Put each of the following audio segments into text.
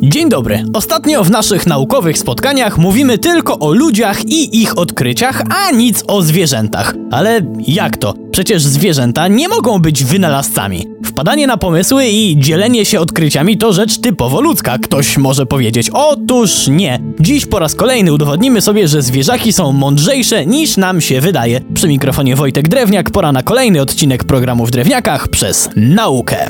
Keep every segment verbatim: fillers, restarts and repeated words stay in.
Dzień dobry. Ostatnio w naszych naukowych spotkaniach mówimy tylko o ludziach i ich odkryciach, a nic o zwierzętach. Ale jak to? Przecież zwierzęta nie mogą być wynalazcami. Wpadanie na pomysły i dzielenie się odkryciami to rzecz typowo ludzka, ktoś może powiedzieć. Otóż nie. Dziś po raz kolejny udowodnimy sobie, że zwierzaki są mądrzejsze niż nam się wydaje. Przy mikrofonie Wojtek Drewniak, pora na kolejny odcinek programu W Drewniakach przez naukę.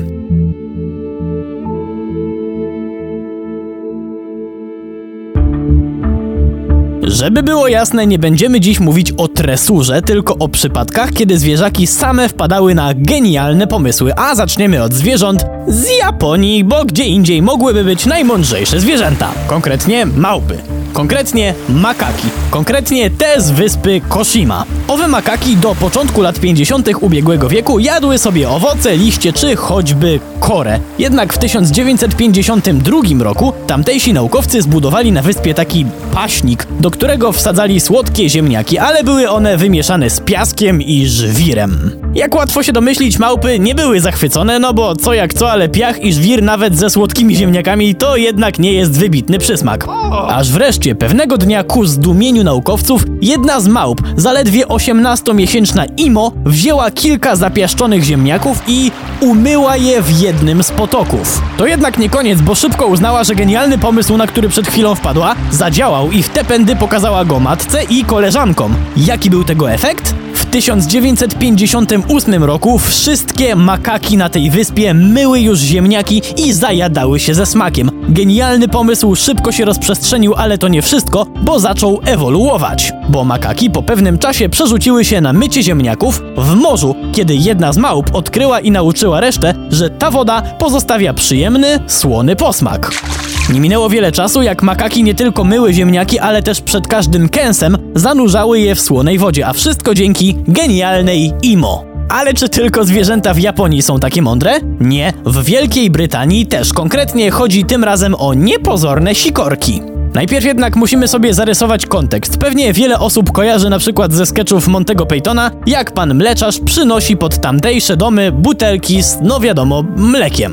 Żeby było jasne, nie będziemy dziś mówić o tresurze, tylko o przypadkach, kiedy zwierzaki same wpadały na genialne pomysły, a zaczniemy od zwierząt z Japonii, bo gdzie indziej mogłyby być najmądrzejsze zwierzęta. Konkretnie małpy. Konkretnie makaki. Konkretnie te z wyspy Koshima. Owe makaki do początku lat pięćdziesiątych ubiegłego wieku jadły sobie owoce, liście czy choćby korę. Jednak w tysiąc dziewięćset pięćdziesiątym drugim roku tamtejsi naukowcy zbudowali na wyspie taki paśnik, do którego wsadzali słodkie ziemniaki, ale były one wymieszane z piaskiem i żwirem. Jak łatwo się domyślić, małpy nie były zachwycone, no bo co jak co, ale piach i żwir nawet ze słodkimi ziemniakami to jednak nie jest wybitny przysmak. Aż wreszcie pewnego dnia ku zdumieniu naukowców jedna z małp, zaledwie osiemnastomiesięczna Imo, wzięła kilka zapiaszczonych ziemniaków i umyła je w jednym z potoków. To jednak nie koniec, bo szybko uznała, że genialny pomysł, na który przed chwilą wpadła, zadziałał i w te pędy pokazała go matce i koleżankom. Jaki był tego efekt? W tysiąc dziewięćset pięćdziesiątym ósmym roku wszystkie makaki na tej wyspie myły już ziemniaki i zajadały się ze smakiem. Genialny pomysł szybko się rozprzestrzenił, ale to nie wszystko, bo zaczął ewoluować. Bo makaki po pewnym czasie przerzuciły się na mycie ziemniaków w morzu, kiedy jedna z małp odkryła i nauczyła resztę, że ta woda pozostawia przyjemny, słony posmak. Nie minęło wiele czasu, jak makaki nie tylko myły ziemniaki, ale też przed każdym kęsem zanurzały je w słonej wodzie, a wszystko dzięki genialnej Imo. Ale czy tylko zwierzęta w Japonii są takie mądre? Nie, w Wielkiej Brytanii też. Konkretnie chodzi tym razem o niepozorne sikorki. Najpierw jednak musimy sobie zarysować kontekst. Pewnie wiele osób kojarzy na przykład ze sketchów Montego Pythona, jak pan mleczarz przynosi pod tamtejsze domy butelki z, no wiadomo, mlekiem.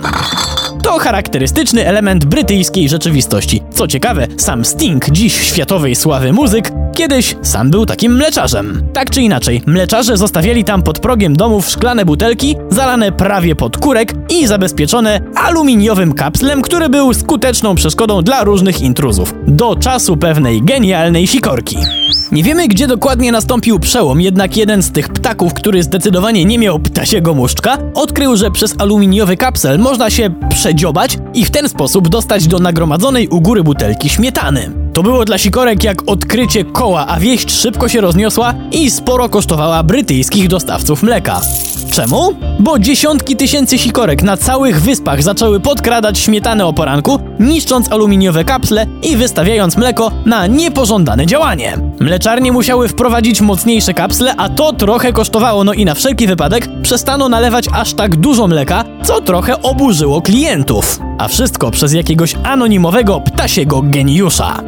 To charakterystyczny element brytyjskiej rzeczywistości. Co ciekawe, sam Sting, dziś światowej sławy muzyk, kiedyś sam był takim mleczarzem. Tak czy inaczej, mleczarze zostawiali tam pod progiem domów szklane butelki, zalane prawie pod kurek i zabezpieczone aluminiowym kapslem, który był skuteczną przeszkodą dla różnych intruzów. Do czasu pewnej genialnej sikorki. Nie wiemy, gdzie dokładnie nastąpił przełom, jednak jeden z tych ptaków, który zdecydowanie nie miał ptasiego muszczka, odkrył, że przez aluminiowy kapsel można się przedziobać i w ten sposób dostać do nagromadzonej u góry butelki śmietany. To było dla sikorek jak odkrycie koła, a wieść szybko się rozniosła i sporo kosztowała brytyjskich dostawców mleka. Czemu? Bo dziesiątki tysięcy sikorek na całych wyspach zaczęły podkradać śmietanę o poranku, niszcząc aluminiowe kapsle i wystawiając mleko na niepożądane działanie. Mleczarnie musiały wprowadzić mocniejsze kapsle, a to trochę kosztowało, no i na wszelki wypadek przestano nalewać aż tak dużo mleka, co trochę oburzyło klientów. A wszystko przez jakiegoś anonimowego ptasiego geniusza.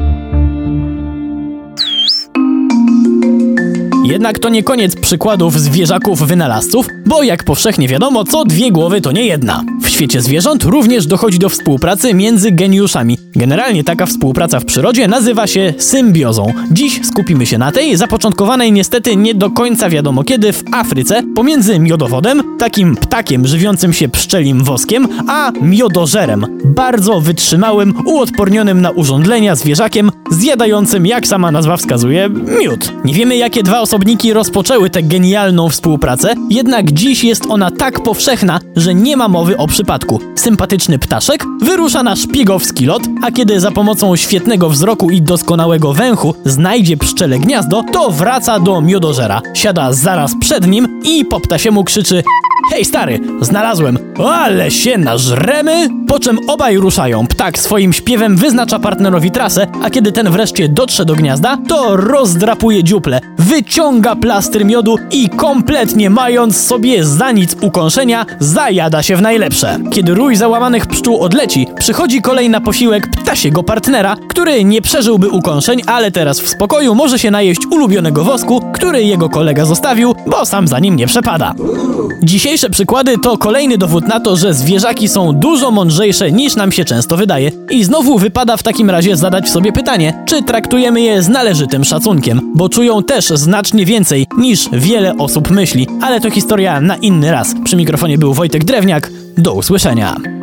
Jednak to nie koniec przykładów zwierzaków wynalazców, bo jak powszechnie wiadomo, co dwie głowy to nie jedna. W świecie zwierząt również dochodzi do współpracy między geniuszami. Generalnie taka współpraca w przyrodzie nazywa się symbiozą. Dziś skupimy się na tej, zapoczątkowanej niestety nie do końca wiadomo kiedy w Afryce, pomiędzy miodowodem, takim ptakiem żywiącym się pszczelim woskiem, a miodożerem, bardzo wytrzymałym, uodpornionym na urządlenia zwierzakiem, zjadającym, jak sama nazwa wskazuje, miód. Nie wiemy, jakie dwa osobniki rozpoczęły tę genialną współpracę, jednak dziś jest ona tak powszechna, że nie ma mowy o przypadku. Sympatyczny ptaszek wyrusza na szpiegowski lot, a kiedy za pomocą świetnego wzroku i doskonałego węchu znajdzie pszczele gniazdo, to wraca do miodożera, siada zaraz przed nim i po ptasiemu krzyczy: hej stary, znalazłem, ale się nażremy! Po czym obaj ruszają. Ptak swoim śpiewem wyznacza partnerowi trasę, a kiedy ten wreszcie dotrze do gniazda, to rozdrapuje dziuplę, wyciąga plastry miodu i kompletnie mając sobie za nic ukąszenia, zajada się w najlepsze. Kiedy rój załamanych pszczół odleci, przychodzi kolej na posiłek ptasiego partnera, który nie przeżyłby ukąszeń, ale teraz w spokoju może się najeść ulubionego wosku, który jego kolega zostawił, bo sam za nim nie przepada. Dzisiejszy Wcześniejsze przykłady to kolejny dowód na to, że zwierzaki są dużo mądrzejsze niż nam się często wydaje. I znowu wypada w takim razie zadać sobie pytanie, czy traktujemy je z należytym szacunkiem, bo czują też znacznie więcej niż wiele osób myśli. Ale to historia na inny raz. Przy mikrofonie był Wojtek Drewniak. Do usłyszenia.